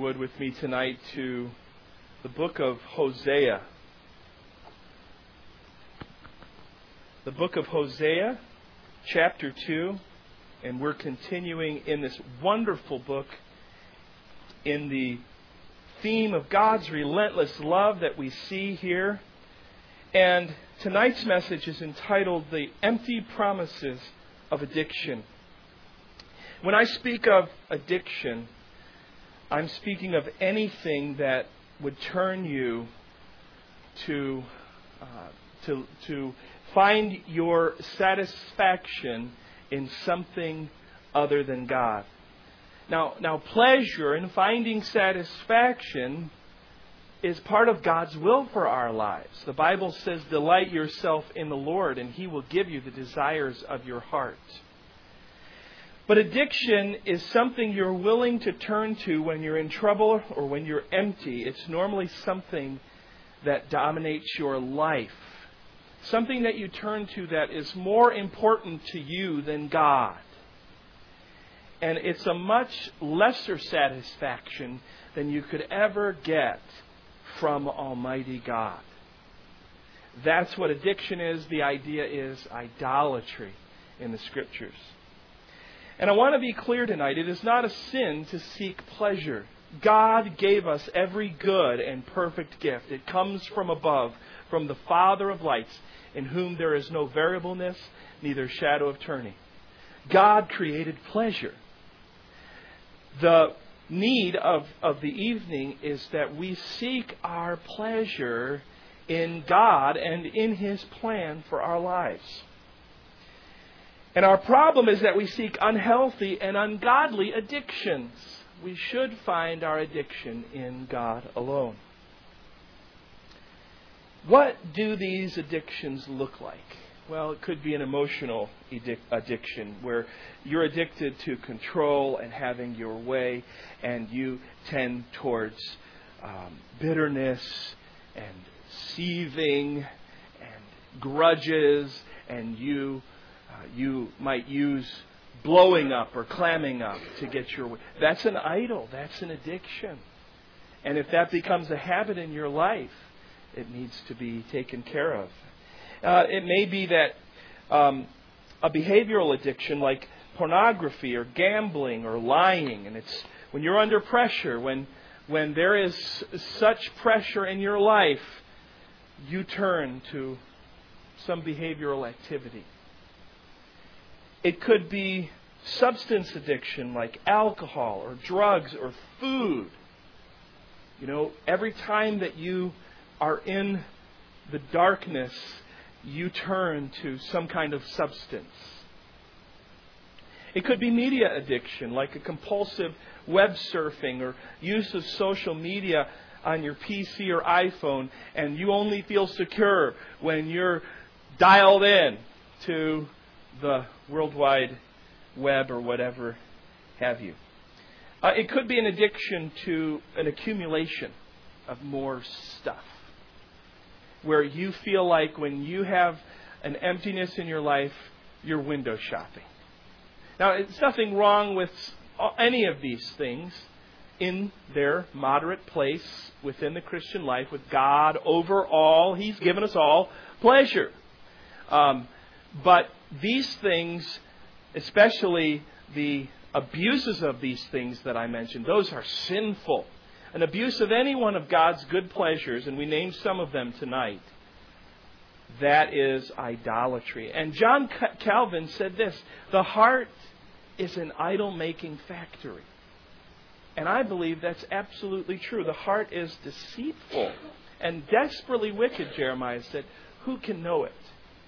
would with me tonight to the book of Hosea. The book of Hosea, chapter 2, and we're continuing in this wonderful book in the theme of God's relentless love that we see here. And tonight's message is entitled The Empty Promises of Addiction. When I speak of addiction, I'm speaking of anything that would turn you to find your satisfaction in something other than God. Now, pleasure in finding satisfaction is part of God's will for our lives. The Bible says, "Delight yourself in the Lord, and He will give you the desires of your heart." But addiction is something you're willing to turn to when you're in trouble or when you're empty. It's normally something that dominates your life. Something that you turn to that is more important to you than God. And it's a much lesser satisfaction than you could ever get from Almighty God. That's what addiction is. The idea is idolatry in the Scriptures. And I want to be clear tonight, it is not a sin to seek pleasure. God gave us every good and perfect gift. It comes from above, from the Father of lights, in whom there is no variableness, neither shadow of turning. God created pleasure. The need of the evening is that we seek our pleasure in God and in His plan for our lives. And our problem is that we seek unhealthy and ungodly addictions. We should find our addiction in God alone. What do these addictions look like? Well, it could be an emotional addiction where you're addicted to control and having your way, and you tend towards bitterness and seething and grudges, and you might use blowing up or clamming up to get your way. That's an idol. That's an addiction. And if that becomes a habit in your life, it needs to be taken care of. It may be that a behavioral addiction like pornography or gambling or lying, and it's when you're under pressure, when there is such pressure in your life, you turn to some behavioral activity. It could be substance addiction like alcohol or drugs or food. You know, every time that you are in the darkness, you turn to some kind of substance. It could be media addiction, like a compulsive web surfing or use of social media on your PC or iPhone, and you only feel secure when you're dialed in to the World Wide Web or whatever have you. It could be an addiction to an accumulation of more stuff, where you feel like when you have an emptiness in your life, you're window shopping. Now, it's nothing wrong with any of these things in their moderate place within the Christian life with God over all. He's given us all pleasure. But these things, especially the abuses of these things that I mentioned, those are sinful. An abuse of any one of God's good pleasures, and we named some of them tonight, that is idolatry. And John Calvin said this: the heart is an idol-making factory. And I believe that's absolutely true. The heart is deceitful and desperately wicked, Jeremiah said. Who can know it?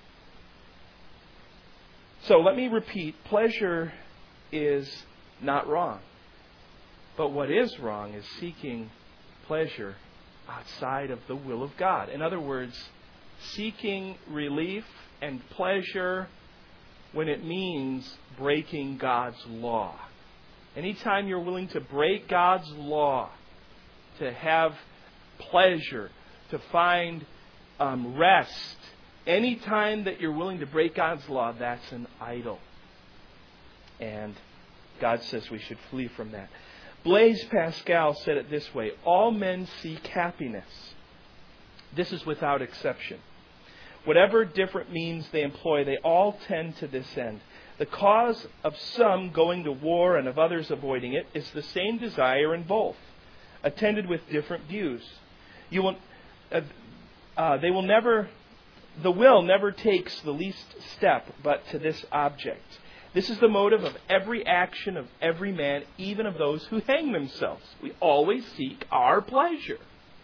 So let me repeat, pleasure is not wrong. But what is wrong is seeking pleasure outside of the will of God. In other words, seeking relief and pleasure when it means breaking God's law. Anytime you're willing to break God's law, to have pleasure, to find rest, anytime that you're willing to break God's law, that's an idol. And God says we should flee from that. Blaise Pascal said it this way: all men seek happiness. This is without exception. Whatever different means they employ, they all tend to this end. The cause of some going to war and of others avoiding it is the same desire in both, attended with different views. The will never takes the least step but to this object. This is the motive of every action of every man, even of those who hang themselves. We always seek our pleasure.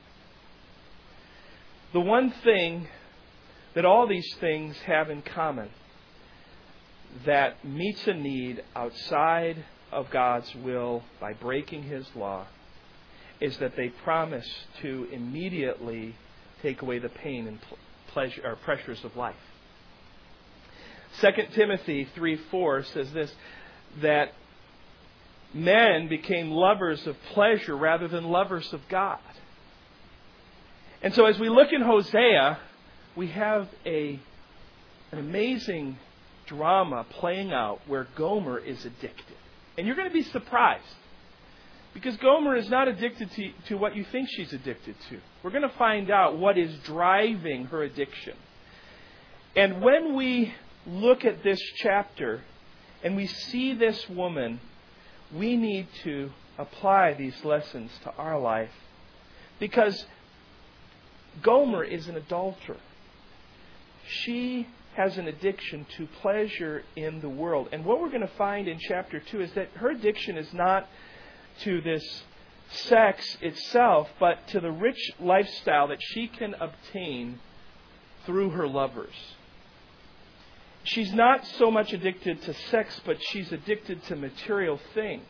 The one thing that all these things have in common that meets a need outside of God's will by breaking His law is that they promise to immediately take away the pain and pleasure or pressures of life. 2 Timothy 3:4 says this, that men became lovers of pleasure rather than lovers of God. And so as we look in Hosea, we have an amazing drama playing out where Gomer is addicted. And you're going to be surprised, because Gomer is not addicted to what you think she's addicted to. We're going to find out what is driving her addiction. And when we look at this chapter and we see this woman, we need to apply these lessons to our life, because Gomer is an adulterer. She has an addiction to pleasure in the world. And what we're going to find in chapter 2 is that her addiction is not to this sex itself, but to the rich lifestyle that she can obtain through her lovers. She's not so much addicted to sex, but she's addicted to material things.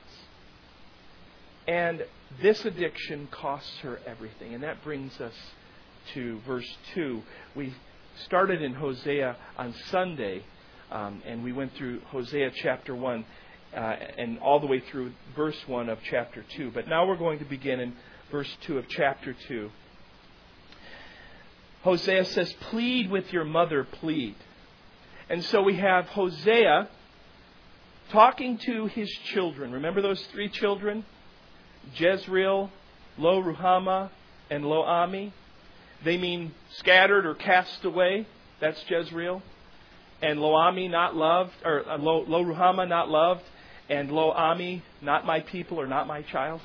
And this addiction costs her everything. And that brings us to verse 2. We started in Hosea on Sunday, and we went through Hosea chapter 1 and all the way through verse 1 of chapter 2. But now we're going to begin in verse 2 of chapter 2. Hosea says, "Plead with your mother, plead." And so we have Hosea talking to his children. Remember those three children? Jezreel, Lo-Ruhamah, and Lo-Ami. They mean scattered or cast away. That's Jezreel. And Lo-Ami, not loved, or Lo-Ruhamah, not loved. And Lo-Ami, not my people or not my child.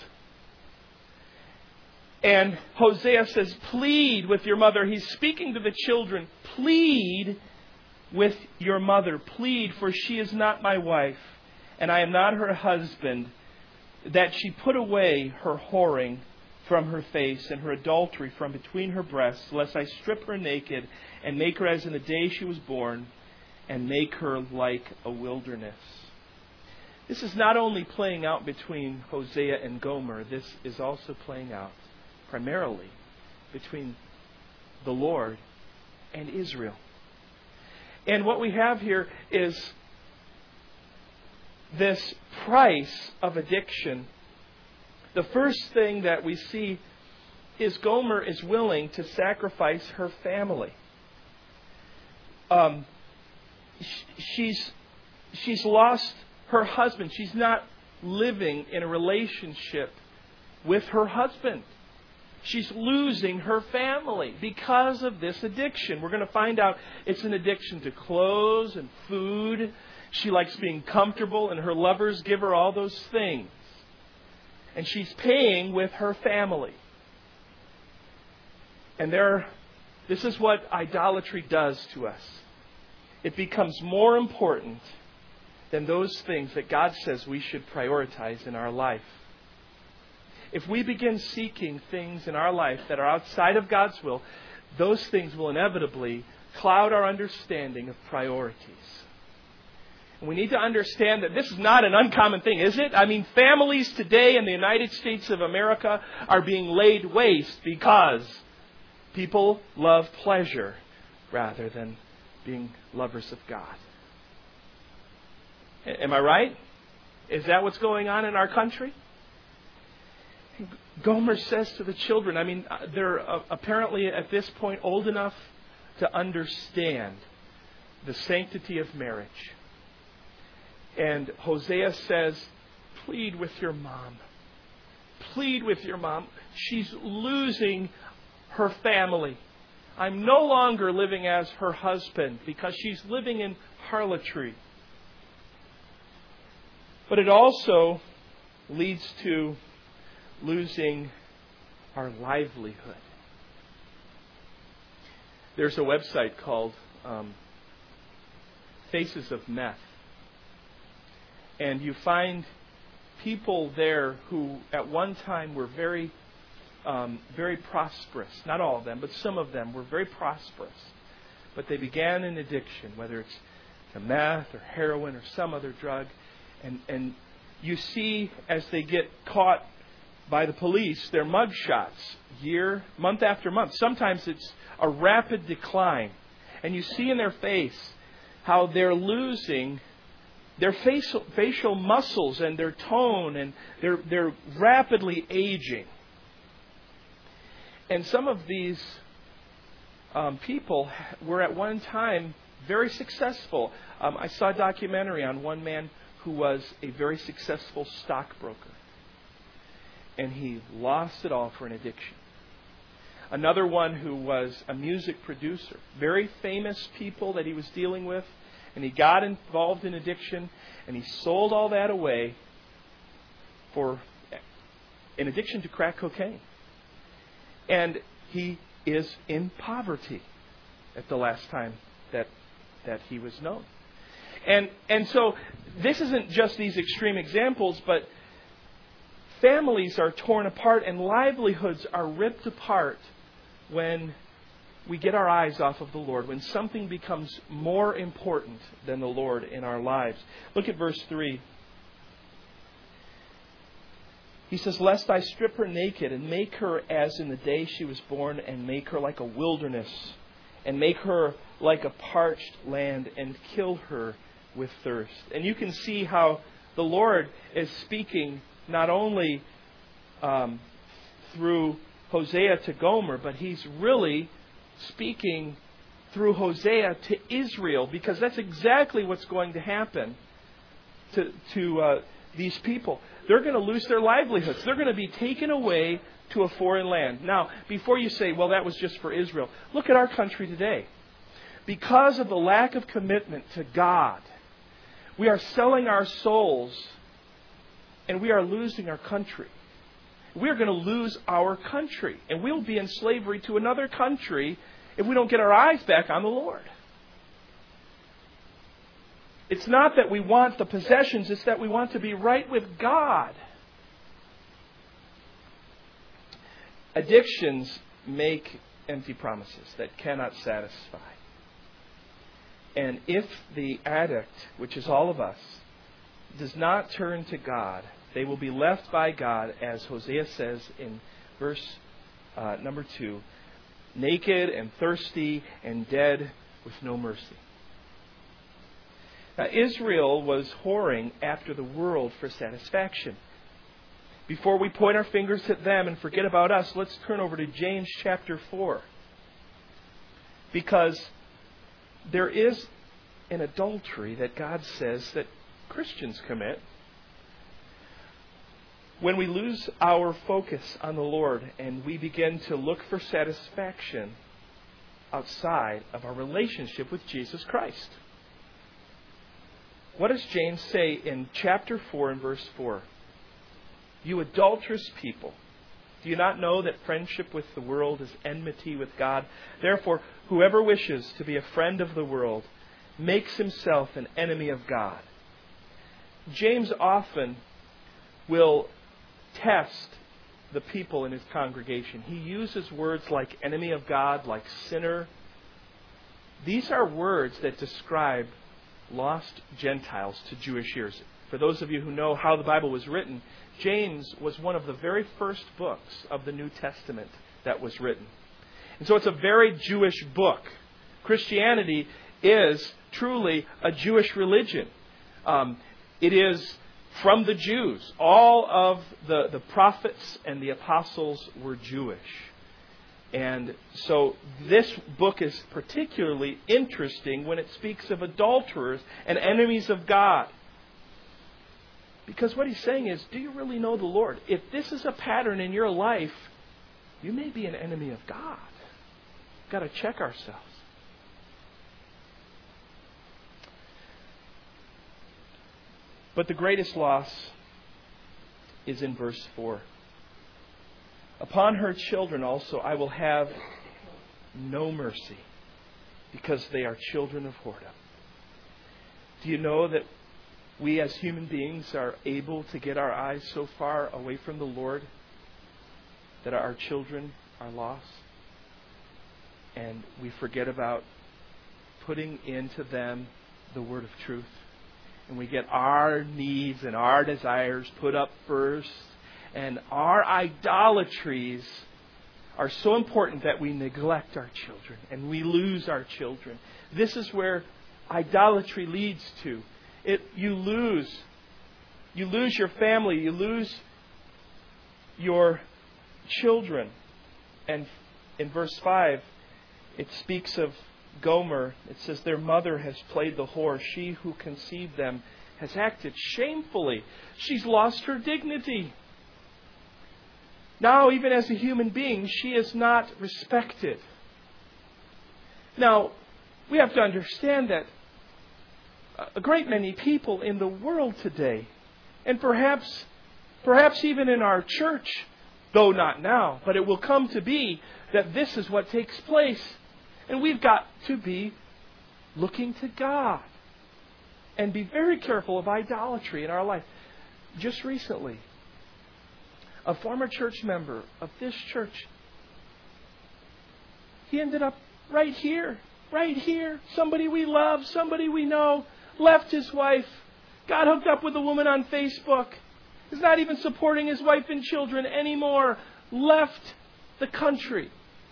And Hosea says, plead with your mother. He's speaking to the children. Plead with your mother. Plead, for she is not my wife, and I am not her husband, that she put away her whoring from her face and her adultery from between her breasts, lest I strip her naked and make her as in the day she was born, and make her like a wilderness. This is not only playing out between Hosea and Gomer, this is also playing out primarily between the Lord and Israel. And what we have here is this price of addiction. The first thing that we see is Gomer is willing to sacrifice her family. She's lost her husband. She's not living in a relationship with her husband. She's losing her family because of this addiction. We're going to find out it's an addiction to clothes and food. She likes being comfortable, and her lovers give her all those things. And she's paying with her family. And this is what idolatry does to us. It becomes more important than those things that God says we should prioritize in our life. If we begin seeking things in our life that are outside of God's will, those things will inevitably cloud our understanding of priorities. And we need to understand that this is not an uncommon thing, is it? I mean, families today in the United States of America are being laid waste because people love pleasure rather than being lovers of God. Am I right? Is that what's going on in our country? Gomer says to the children, I mean, they're apparently at this point old enough to understand the sanctity of marriage. And Hosea says, plead with your mom. plead with your mom. She's losing her family. I'm no longer living as her husband because she's living in harlotry. But it also leads to losing our livelihood. There's a website called Faces of Meth. And you find people there who at one time were very prosperous. Not all of them, but some of them were very prosperous. But they began an addiction, whether it's to meth or heroin or some other drug. And you see, as they get caught by the police, their mugshots, month after month. Sometimes it's a rapid decline. And you see in their face how they're losing their facial muscles and their tone, and they're rapidly aging. And some of these people were at one time very successful. I saw a documentary on one man who was a very successful stockbroker. And he lost it all for an addiction. Another one who was a music producer. Very famous people that he was dealing with. And he got involved in addiction. And he sold all that away for an addiction to crack cocaine. And he is in poverty at the last time that he was known. And so this isn't just these extreme examples, but families are torn apart and livelihoods are ripped apart when we get our eyes off of the Lord, when something becomes more important than the Lord in our lives. Look at verse 3. He says, "Lest I strip her naked and make her as in the day she was born, and make her like a wilderness, and make her like a parched land, and kill her with thirst." And you can see how the Lord is speaking not only through Hosea to Gomer, but He's really speaking through Hosea to Israel, because that's exactly what's going to happen to these people. They're going to lose their livelihoods. They're going to be taken away to a foreign land. Now, before you say, well, that was just for Israel, look at our country today. Because of the lack of commitment to God, we are selling our souls and we are losing our country. We are going to lose our country, and we'll be in slavery to another country if we don't get our eyes back on the Lord. It's not that we want the possessions, it's that we want to be right with God. Addictions make empty promises that cannot satisfy. And if the addict, which is all of us, does not turn to God, they will be left by God, as Hosea says in verse number 2, naked and thirsty and dead with no mercy. Now, Israel was whoring after the world for satisfaction. Before we point our fingers at them and forget about us, let's turn over to James chapter 4. Because there is an adultery that God says that Christians commit when we lose our focus on the Lord and we begin to look for satisfaction outside of our relationship with Jesus Christ. What does James say in chapter 4 and verse 4? "You adulterous people, do you not know that friendship with the world is enmity with God? Therefore, whoever wishes to be a friend of the world makes himself an enemy of God." James often will test the people in his congregation. He uses words like enemy of God, like sinner. These are words that describe lost Gentiles to Jewish ears. For those of you who know how the Bible was written, James was one of the very first books of the New Testament that was written. And so it's a very Jewish book. Christianity is truly a Jewish religion. It is from the Jews. All of the prophets and the apostles were Jewish. And so this book is particularly interesting when it speaks of adulterers and enemies of God. Because what he's saying is, do you really know the Lord? If this is a pattern in your life, you may be an enemy of God. We've got to check ourselves. But the greatest loss is in verse 4. Upon her children also I will have no mercy, because they are children of whoredom. Do you know that we as human beings are able to get our eyes so far away from the Lord that our children are lost? And we forget about putting into them the word of truth. And we get our needs and our desires put up first. And our idolatries are so important that we neglect our children and we lose our children. This is where idolatry leads to. You lose your family, you lose your children. And in verse 5, it speaks of Gomer. It says, their mother has played the whore. She who conceived them has acted shamefully. She's lost her dignity. Now, even as a human being, she is not respected. Now, we have to understand that a great many people in the world today, and perhaps even in our church, though not now, but it will come to be that this is what takes place. And we've got to be looking to God and be very careful of idolatry in our life. Just recently, a former church member of this church, he ended up right here. Somebody we love, somebody we know, left his wife, got hooked up with a woman on Facebook, is not even supporting his wife and children anymore, left the country.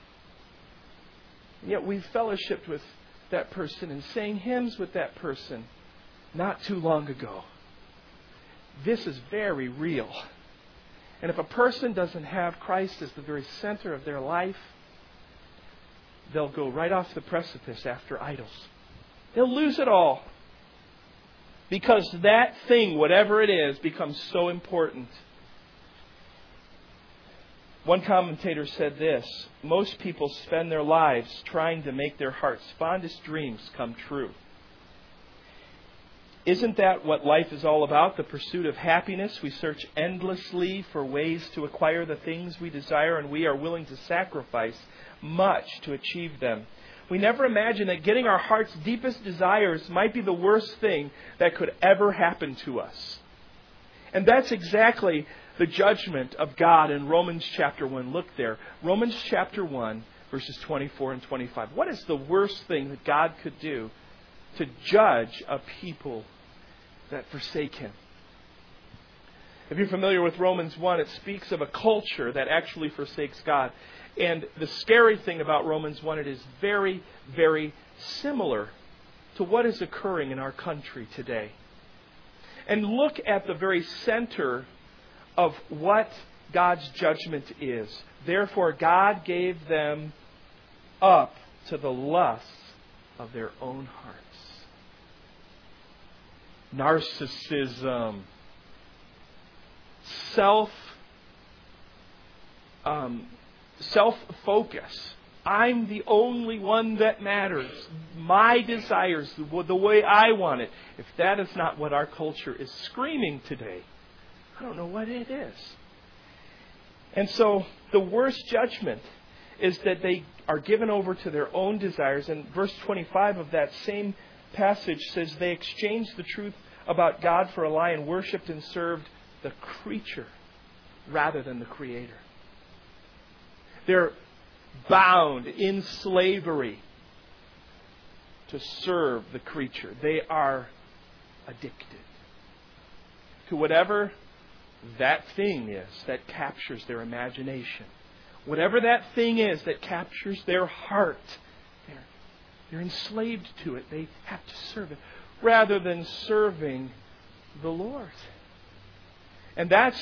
And yet we've fellowshipped with that person and sang hymns with that person not too long ago. This is very real. And if a person doesn't have Christ as the very center of their life, they'll go right off the precipice after idols. They'll lose it all. Because that thing, whatever it is, becomes so important. One commentator said this: most people spend their lives trying to make their heart's fondest dreams come true. Isn't that what life is all about? The pursuit of happiness. We search endlessly for ways to acquire the things we desire, and we are willing to sacrifice much to achieve them. We never imagine that getting our heart's deepest desires might be the worst thing that could ever happen to us. And that's exactly the judgment of God in Romans chapter 1. Look there. Romans chapter 1, verses 24 and 25. What is the worst thing that God could do to judge a people that forsake Him? If you're familiar with Romans 1, it speaks of a culture that actually forsakes God. And the scary thing about Romans 1, it is very, very similar to what is occurring in our country today. And look at the very center of what God's judgment is. Therefore, God gave them up to the lusts of their own hearts. Narcissism. Self-focus. I'm the only one that matters. My desires, the way I want it. If that is not what our culture is screaming today, I don't know what it is. And so the worst judgment is that they are given over to their own desires. And verse 25 of that same passage says they exchanged the truth about God for a lie and worshipped and served the creature rather than the Creator. They're bound in slavery to serve the creature. They are addicted to whatever that thing is that captures their imagination. Whatever that thing is that captures their heart, they're enslaved to it. They have to serve it rather than serving the Lord. And that's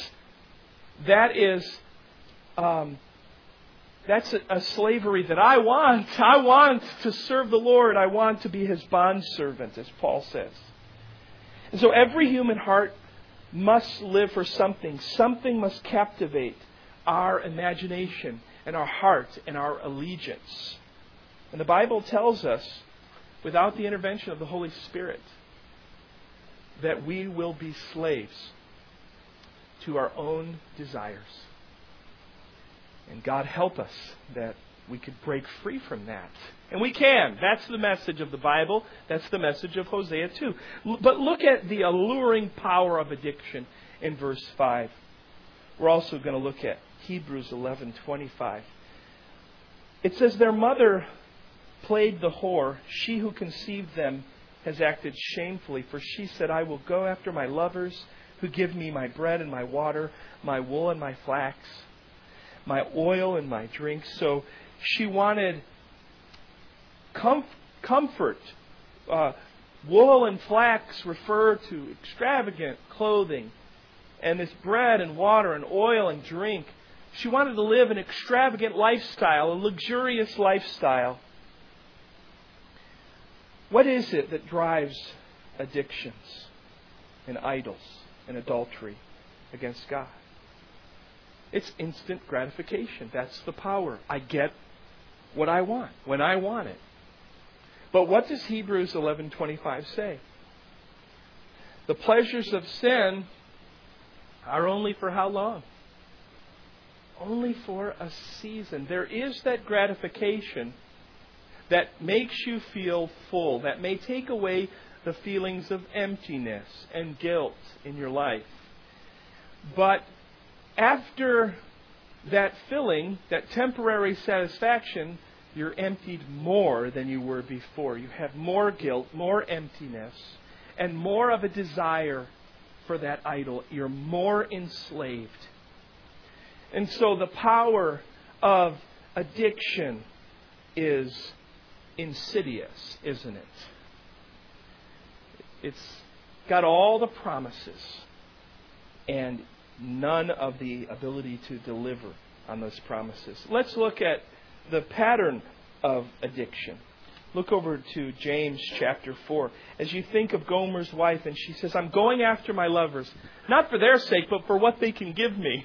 a slavery that I want. I want to serve the Lord. I want to be His bondservant, as Paul says. And so every human heart must live for something. Something must captivate our imagination and our heart and our allegiance. And the Bible tells us, without the intervention of the Holy Spirit, that we will be slaves to our own desires. And God help us that we could break free from that. And we can. That's the message of the Bible. That's the message of Hosea 2. But look at the alluring power of addiction in verse 5. We're also going to look at Hebrews 11:25. It says, their mother played the whore. She who conceived them has acted shamefully. For she said, I will go after my lovers who give me my bread and my water, my wool and my flax, my oil and my drink. So she wanted comfort. Wool and flax refer to extravagant clothing. And this bread and water and oil and drink. She wanted to live an extravagant lifestyle, a luxurious lifestyle. What is it that drives addictions and idols and adultery against God? It's instant gratification. That's the power. I get what I want when I want it. But what does Hebrews 11:25 say? The pleasures of sin are only for how long? Only for a season. There is that gratification that makes you feel full, that may take away the feelings of emptiness and guilt in your life. But after that filling, that temporary satisfaction, you're emptied more than you were before. You have more guilt, more emptiness, and more of a desire for that idol. You're more enslaved. And so the power of addiction is insidious, isn't it? It's got all the promises and none of the ability to deliver on those promises. Let's look at the pattern of addiction. Look over to James chapter 4. As you think of Gomer's wife, and she says, I'm going after my lovers, not for their sake, but for what they can give me.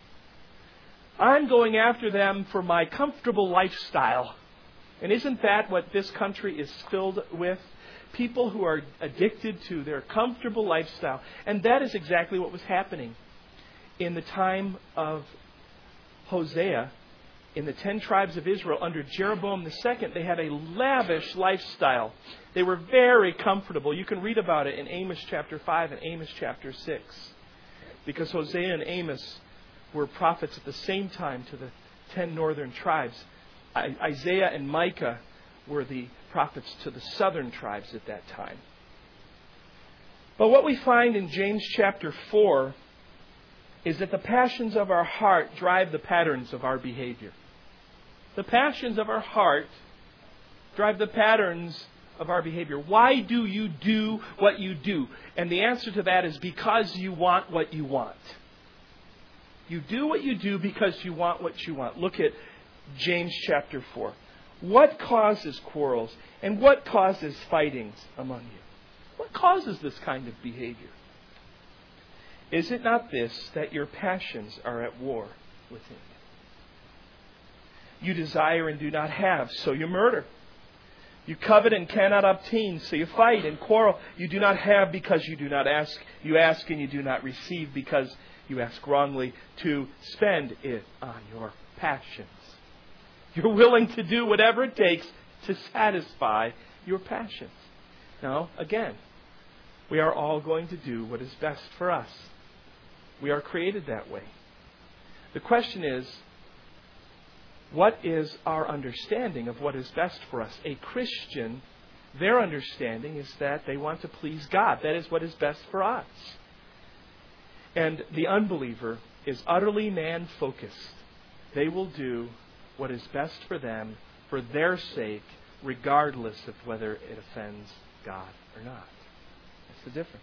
I'm going after them for my comfortable lifestyle. And isn't that what this country is filled with? People who are addicted to their comfortable lifestyle. And that is exactly what was happening in the time of Hosea. In the 10 tribes of Israel under Jeroboam II, they had a lavish lifestyle. They were very comfortable. You can read about it in Amos chapter 5 and Amos chapter 6. Because Hosea and Amos were prophets at the same time to the 10 northern tribes. Isaiah and Micah were the prophets to the southern tribes at that time. But what we find in James chapter 4 is that the passions of our heart drive the patterns of our behavior. The passions of our heart drive the patterns of our behavior. Why do you do what you do? And the answer to that is because you want what you want. You do what you do because you want what you want. Look at James chapter 4. What causes quarrels and what causes fightings among you? What causes this kind of behavior? Is it not this, that your passions are at war within you? You desire and do not have, so you murder. You covet and cannot obtain, so you fight and quarrel. You do not have because you do not ask. You ask and you do not receive because you ask wrongly to spend it on your passions. You're willing to do whatever it takes to satisfy your passions. Now, again, we are all going to do what is best for us. We are created that way. The question is, what is our understanding of what is best for us? A Christian, their understanding is that they want to please God. That is what is best for us. And the unbeliever is utterly man-focused. They will do what is best for them, for their sake, regardless of whether it offends God or not. That's the difference.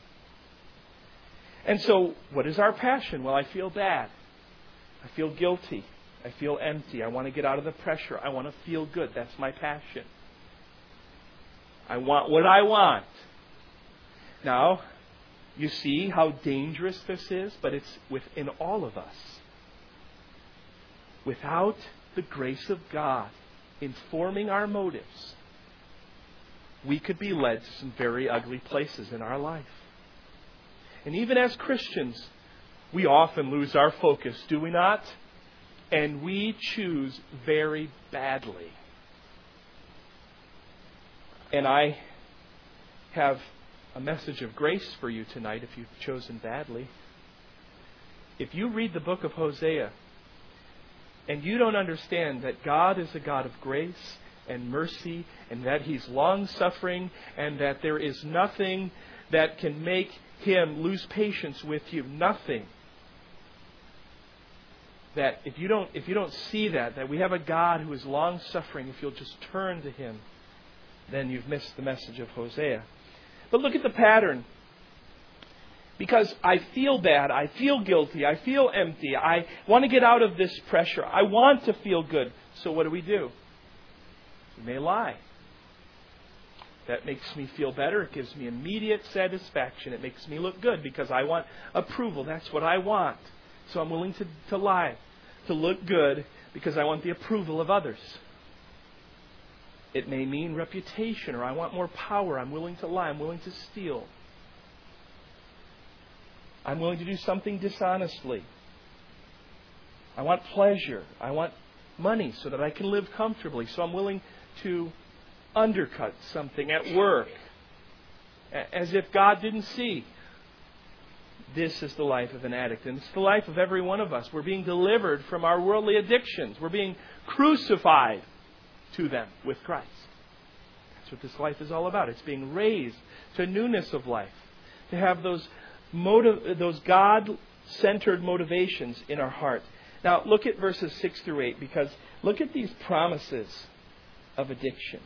And so, what is our passion? Well, I feel bad. I feel guilty. I feel empty. I want to get out of the pressure. I want to feel good. That's my passion. I want what I want. Now, You see how dangerous this is? But it's within all of us. Without the grace of God informing our motives, we could be led to some very ugly places in our life. And even as Christians, we often lose our focus, do we not? And we choose very badly. And I have a message of grace for you tonight if you've chosen badly. If you read the book of Hosea and you don't understand that God is a God of grace and mercy and that He's long-suffering and that there is nothing that can make Him lose patience with you, nothing. That if you don't see that we have a God who is long-suffering, if you'll just turn to Him, then you've missed the message of Hosea. But look at the pattern. Because I feel bad, I feel guilty, I feel empty, I want to get out of this pressure, I want to feel good. So what do? We may lie. That makes me feel better. It gives me immediate satisfaction. It makes me look good because I want approval. That's what I want. So I'm willing to lie, to look good because I want the approval of others. It may mean reputation, or I want more power. I'm willing to lie. I'm willing to steal. I'm willing to do something dishonestly. I want pleasure. I want money so that I can live comfortably. So I'm willing to undercut something at work as if God didn't see. This is the life of an addict, and it's the life of every one of us. We're being delivered from our worldly addictions. We're being crucified to them with Christ. That's what this life is all about. It's being raised to newness of life, to have those God-centered motivations in our heart. Now, look at verses 6 through 8, because look at these promises of addiction.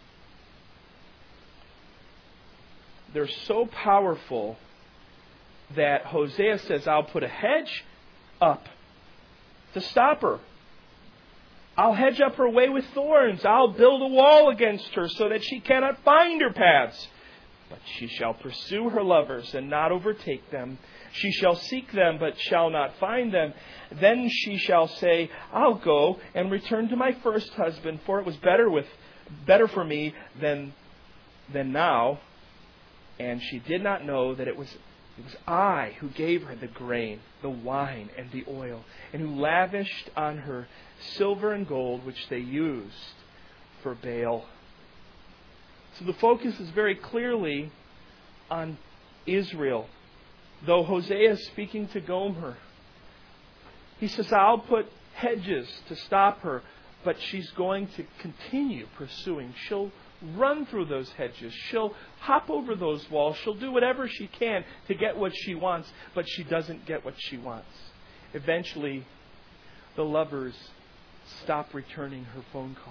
They're so powerful that Hosea says, I'll put a hedge up to stop her. I'll hedge up her way with thorns. I'll build a wall against her so that she cannot find her paths. But she shall pursue her lovers and not overtake them. She shall seek them, but shall not find them. Then she shall say, I'll go and return to my first husband, for it was better for me than now. And she did not know that it was I who gave her the grain, the wine, and the oil, and who lavished on her silver and gold, which they used for Baal. So the focus is very clearly on Israel. Though Hosea is speaking to Gomer, he says, I'll put hedges to stop her, but she's going to continue pursuing. She'll run through those hedges. She'll hop over those walls. She'll do whatever she can to get what she wants, but she doesn't get what she wants. Eventually, the lovers stop returning her phone calls.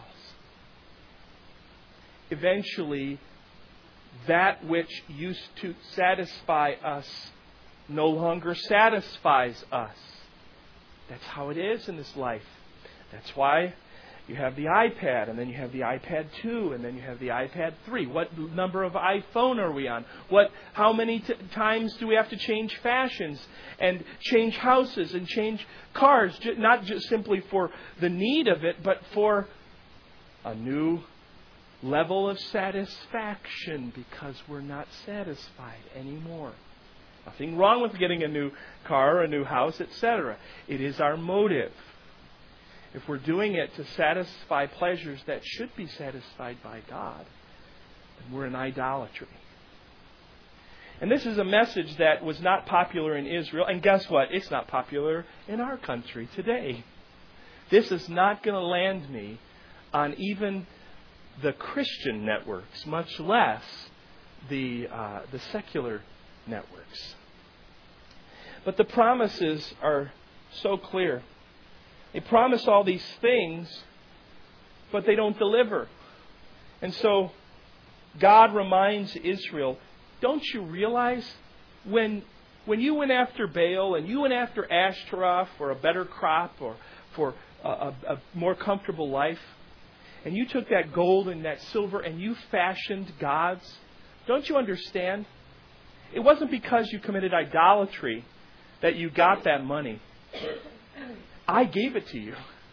Eventually, that which used to satisfy us no longer satisfies us. That's how it is in this life. That's why you have the iPad, and then you have the iPad 2, and then you have the iPad 3. What number of iPhone are we on? How many times do we have to change fashions and change houses and change cars? Not just simply for the need of it, but for a new level of satisfaction, because we're not satisfied anymore. Nothing wrong with getting a new car, a new house, etc. It is our motive. If we're doing it to satisfy pleasures that should be satisfied by God, then we're in idolatry. And this is a message that was not popular in Israel. And guess what? It's not popular in our country today. This is not going to land me on even the Christian networks, much less the secular networks. But the promises are so clear. They promise all these things, but they don't deliver. And so God reminds Israel, don't you realize when you went after Baal and you went after Ashtaroth for a better crop or for a more comfortable life, and you took that gold and that silver and you fashioned gods, don't you understand? It wasn't because you committed idolatry that you got that money. I gave it to you.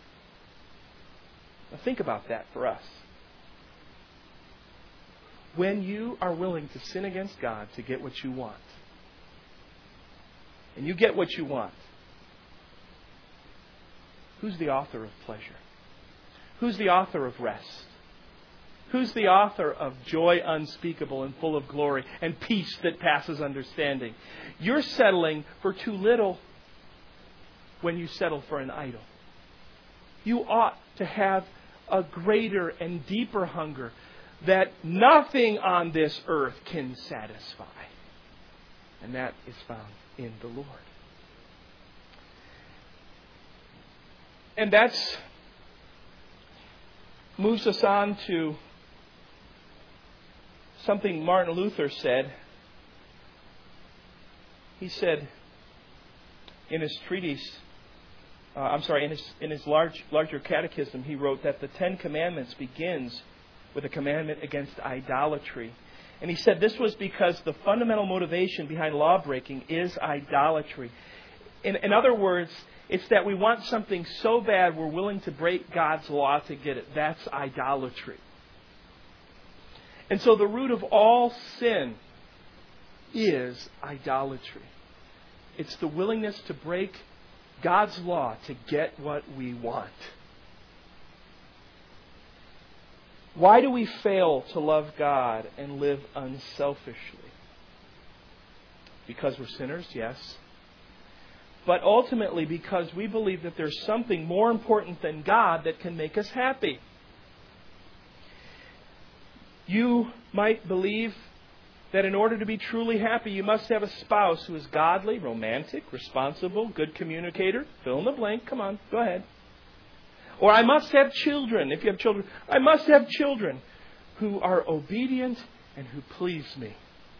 Now think about that for us. When you are willing to sin against God to get what you want, and you get what you want, who's the author of pleasure? Who's the author of rest? Who's the author of joy unspeakable and full of glory and peace that passes understanding? You're settling for too little when you settle for an idol. You ought to have a greater and deeper hunger that nothing on this earth can satisfy. And that is found in the Lord. And that's moves us on to something Martin Luther said. He said in his treatise, in his larger catechism, he wrote that the Ten Commandments begins with a commandment against idolatry. And he said this was because the fundamental motivation behind law-breaking is idolatry. In other words, it's that we want something so bad we're willing to break God's law to get it. That's idolatry. And so the root of all sin is idolatry. It's the willingness to break God's law to get what we want. Why do we fail to love God and live unselfishly? Because we're sinners, yes. But ultimately because we believe that there's something more important than God that can make us happy. You might believe that in order to be truly happy, you must have a spouse who is godly, romantic, responsible, good communicator. Fill in the blank. Come on, go ahead. Or I must have children. If you have children, I must have children who are obedient and who please me.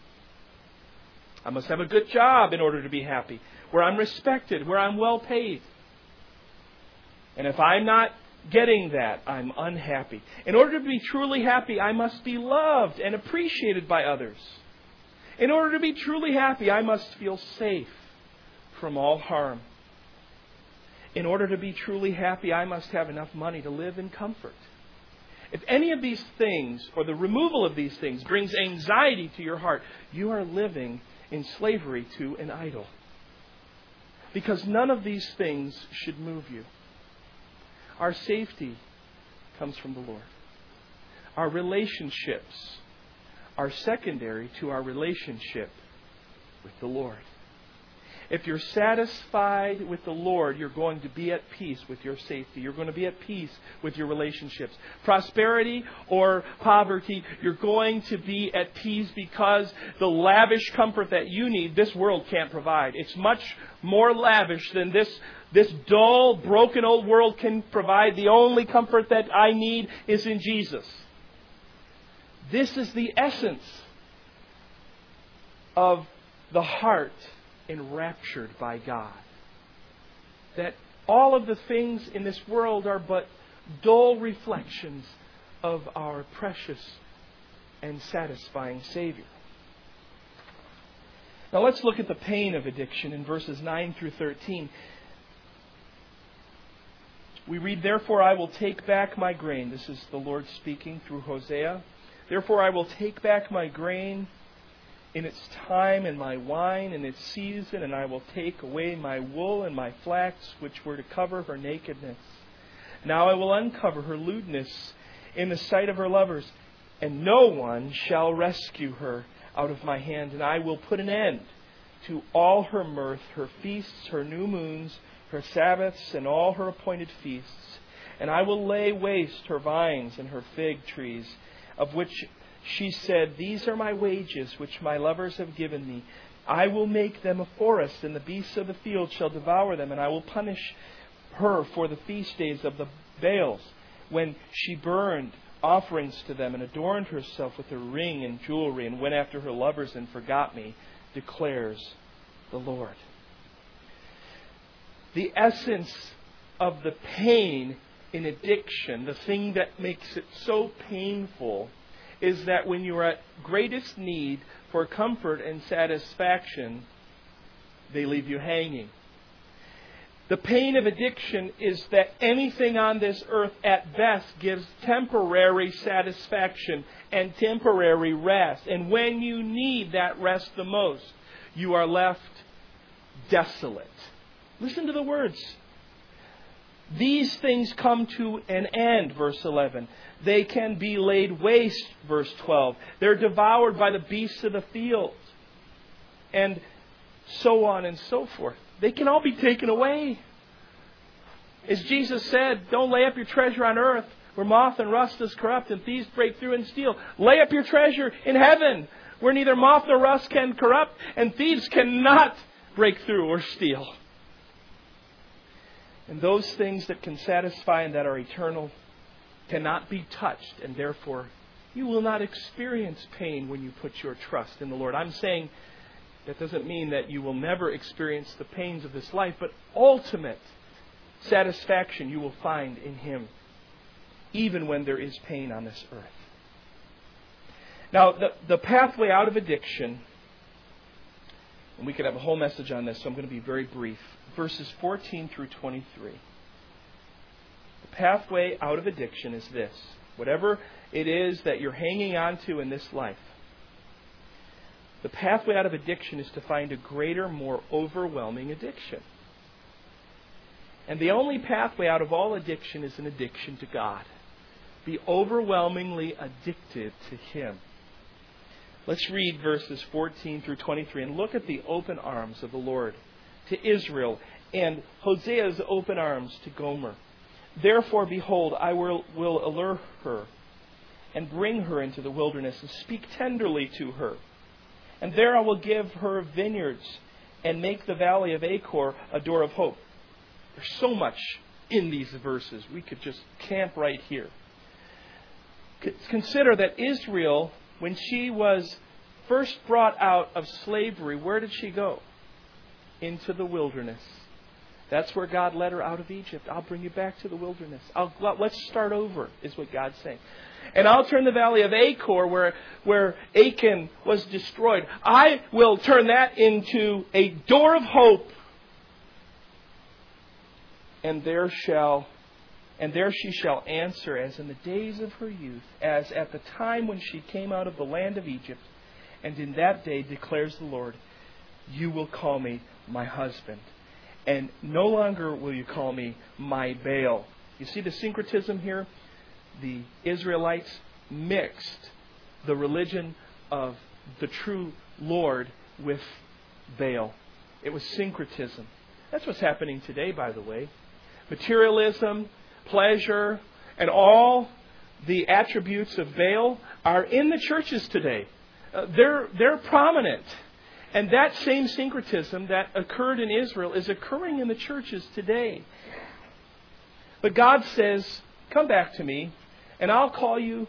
I must have a good job in order to be happy, where I'm respected, where I'm well paid. And if I'm not getting that, I'm unhappy. In order to be truly happy, I must be loved and appreciated by others. In order to be truly happy, I must feel safe from all harm. In order to be truly happy, I must have enough money to live in comfort. If any of these things, or the removal of these things, brings anxiety to your heart, you are living in slavery to an idol. Because none of these things should move you. Our safety comes from the Lord. Our relationships are secondary to our relationship with the Lord. If you're satisfied with the Lord, you're going to be at peace with your safety. You're going to be at peace with your relationships. Prosperity or poverty, you're going to be at peace because the lavish comfort that you need, this world can't provide. It's much more lavish than this dull, broken old world can provide. The only comfort that I need is in Jesus. This is the essence of the heart enraptured by God. That all of the things in this world are but dull reflections of our precious and satisfying Savior. Now let's look at the pain of addiction in verses 9 through 13. We read, "Therefore I will take back my grain." This is the Lord speaking through Hosea. "Therefore I will take back my grain in its time, and my wine in its season, and I will take away my wool and my flax, which were to cover her nakedness. Now I will uncover her lewdness in the sight of her lovers, and no one shall rescue her out of my hand. And I will put an end to all her mirth, her feasts, her new moons, her Sabbaths, and all her appointed feasts. And I will lay waste her vines and her fig trees, of which she said, 'These are my wages, which my lovers have given me.' I will make them a forest, and the beasts of the field shall devour them. And I will punish her for the feast days of the Baals, when she burned offerings to them, and adorned herself with her ring and jewelry, and went after her lovers and forgot me, declares the Lord." The essence of the pain in addiction, the thing that makes it so painful, is that when you are at greatest need for comfort and satisfaction, they leave you hanging. The pain of addiction is that anything on this earth at best gives temporary satisfaction and temporary rest. And when you need that rest the most, you are left desolate. Listen to the words. These things come to an end, verse 11. They can be laid waste, verse 12. They're devoured by the beasts of the field. And so on and so forth. They can all be taken away. As Jesus said, don't lay up your treasure on earth where moth and rust is corrupt and thieves break through and steal. Lay up your treasure in heaven where neither moth nor rust can corrupt and thieves cannot break through or steal. And those things that can satisfy and that are eternal cannot be touched, and therefore you will not experience pain when you put your trust in the Lord. I'm saying that doesn't mean that you will never experience the pains of this life, but ultimate satisfaction you will find in Him, even when there is pain on this earth. Now, the pathway out of addiction, and we could have a whole message on this, so I'm going to be very brief. Verses 14 through 23. The pathway out of addiction is this. Whatever it is that you're hanging on to in this life, the pathway out of addiction is to find a greater, more overwhelming addiction. And the only pathway out of all addiction is an addiction to God. Be overwhelmingly addicted to Him. Let's read verses 14 through 23 and look at the open arms of the Lord to Israel and Hosea's open arms to Gomer. Therefore, behold, I will allure her and bring her into the wilderness and speak tenderly to her. And there I will give her vineyards and make the valley of Achor a door of hope. There's so much in these verses. We could just camp right here. Consider that Israel, when she was first brought out of slavery, where did she go? Into the wilderness. That's where God led her out of Egypt. I'll bring you back to the wilderness. Let's start over, is what God's saying. And I'll turn the valley of Achor, where Achan was destroyed, I will turn that into a door of hope. And there she shall answer as in the days of her youth, as at the time when she came out of the land of Egypt. And in that day declares the Lord, you will call me my husband. And no longer will you call me my Baal. You see the syncretism here? The Israelites mixed the religion of the true Lord with Baal. It was syncretism. That's what's happening today, by the way. Materialism, pleasure, and all the attributes of Baal are in the churches today. They're prominent. And that same syncretism that occurred in Israel is occurring in the churches today. But God says, come back to me, and I'll call you,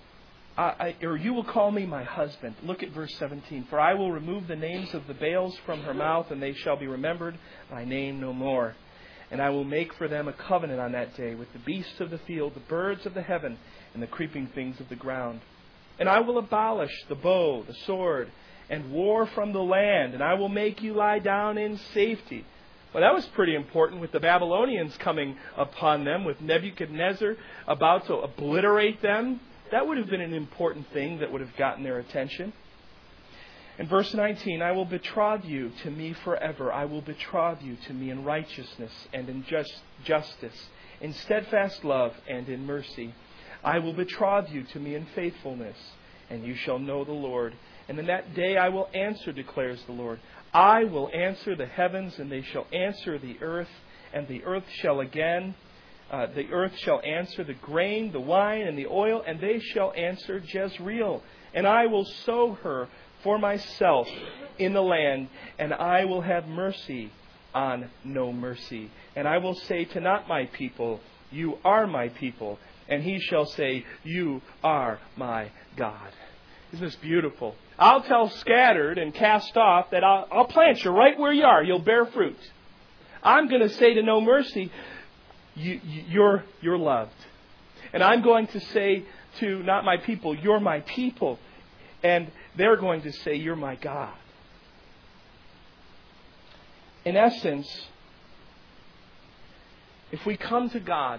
or you will call me my husband. Look at verse 17. For I will remove the names of the Baals from her mouth, and they shall be remembered by name no more. And I will make for them a covenant on that day with the beasts of the field, the birds of the heaven, and the creeping things of the ground. And I will abolish the bow, the sword, and war from the land, and I will make you lie down in safety. Well, that was pretty important with the Babylonians coming upon them, with Nebuchadnezzar about to obliterate them. That would have been an important thing that would have gotten their attention. In verse 19, I will betroth you to me forever. I will betroth you to me in righteousness and in justice, in steadfast love and in mercy. I will betroth you to me in faithfulness, and you shall know the Lord. And in that day I will answer, declares the Lord. I will answer the heavens, and they shall answer the earth, and the earth shall answer the grain, the wine, and the oil, and they shall answer Jezreel. And I will sow her for myself in the land, and I will have mercy on no mercy. And I will say to not my people, you are my people, and he shall say, you are my God. Isn't this beautiful? I'll tell scattered and cast off that I'll plant you right where you are. You'll bear fruit. I'm going to say to no mercy, you're loved. And I'm going to say to not my people, you're my people. And they're going to say, "You're my God." In essence, if we come to God,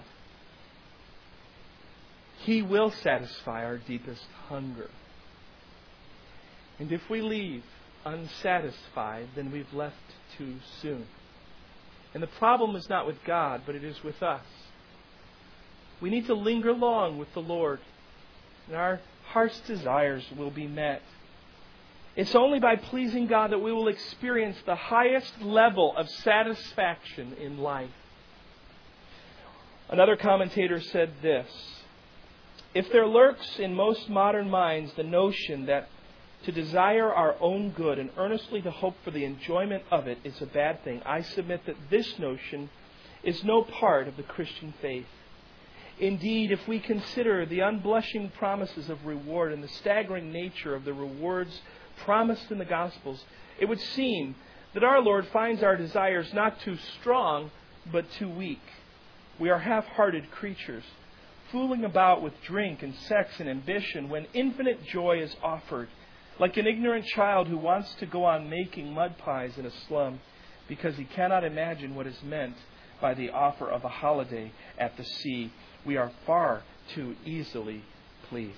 He will satisfy our deepest hunger. And if we leave unsatisfied, then we've left too soon. And the problem is not with God, but it is with us. We need to linger long with the Lord, and our heart's desires will be met. It's only by pleasing God that we will experience the highest level of satisfaction in life. Another commentator said this: if there lurks in most modern minds the notion that to desire our own good and earnestly to hope for the enjoyment of it is a bad thing, I submit that this notion is no part of the Christian faith. Indeed, if we consider the unblushing promises of reward and the staggering nature of the rewards promised in the Gospels, it would seem that our Lord finds our desires not too strong, but too weak. We are half-hearted creatures, fooling about with drink and sex and ambition when infinite joy is offered, like an ignorant child who wants to go on making mud pies in a slum because he cannot imagine what is meant by the offer of a holiday at the sea. We are far too easily pleased.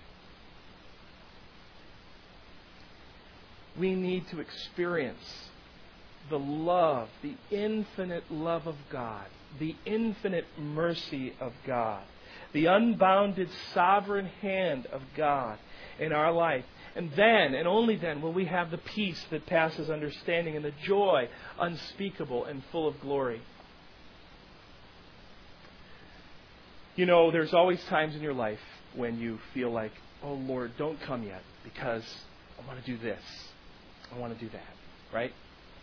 We need to experience the love, the infinite love of God, the infinite mercy of God, the unbounded sovereign hand of God in our life. And then, and only then, will we have the peace that passes understanding and the joy unspeakable and full of glory. You know, there's always times in your life when you feel like, "Oh Lord, don't come yet, because I want to do this. I want to do that." Right?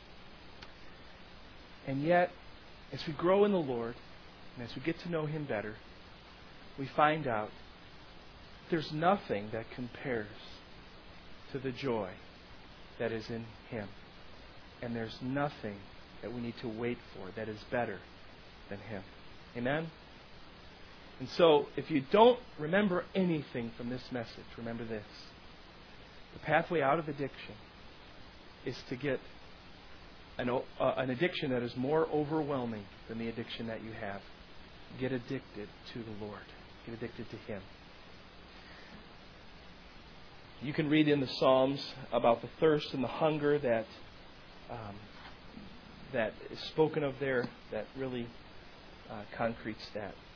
And yet, as we grow in the Lord, and as we get to know Him better, we find out there's nothing that compares to the joy that is in Him. And there's nothing that we need to wait for that is better than Him. Amen? And so, if you don't remember anything from this message, remember this: the pathway out of addiction is to get an addiction that is more overwhelming than the addiction that you have. Get addicted to the Lord. Get addicted to Him. You can read in the Psalms about the thirst and the hunger that is spoken of there, that really concretes that.